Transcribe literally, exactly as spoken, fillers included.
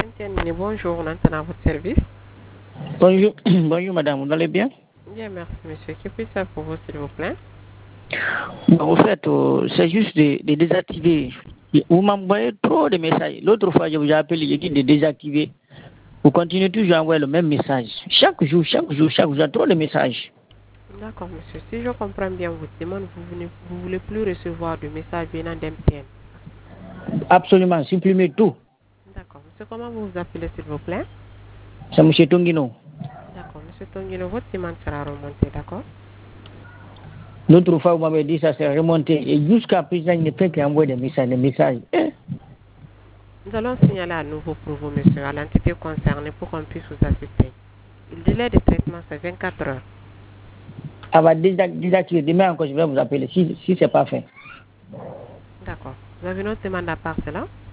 Bonjour, on entend à votre service. Bonjour, bonjour madame, vous allez bien? Bien, merci monsieur. Que puis-je faire pour vous, s'il vous plaît? En fait, euh, c'est juste de, de désactiver. Vous m'envoyez trop de messages. L'autre fois, je vous ai appelé, j'ai dit de désactiver. Vous continuez toujours à envoyer le même message. Chaque jour, chaque jour, chaque jour, il y a trop de messages. D'accord, monsieur. Si je comprends bien votre demande, vous ne vous voulez plus recevoir de messages venant d'M T N. Absolument, supprimez tout. D'accord. Monsieur, comment vous vous appelez, s'il vous plaît? C'est M. Tongino. D'accord. Monsieur Tongino, votre demande sera remontée, d'accord? L'autre fois, vous m'avez dit que ça s'est remonté. Et jusqu'à présent, il ne fait qu'envoyer des messages, des messages. Eh? Nous allons signaler à nouveau pour vous, monsieur, à l'entité concernée pour qu'on puisse vous assister. Le délai de traitement, c'est vingt-quatre heures. Elle va désactiver. Demain encore, je vais vous appeler si, si ce n'est pas fait. D'accord. Vous avez une autre demande à part cela?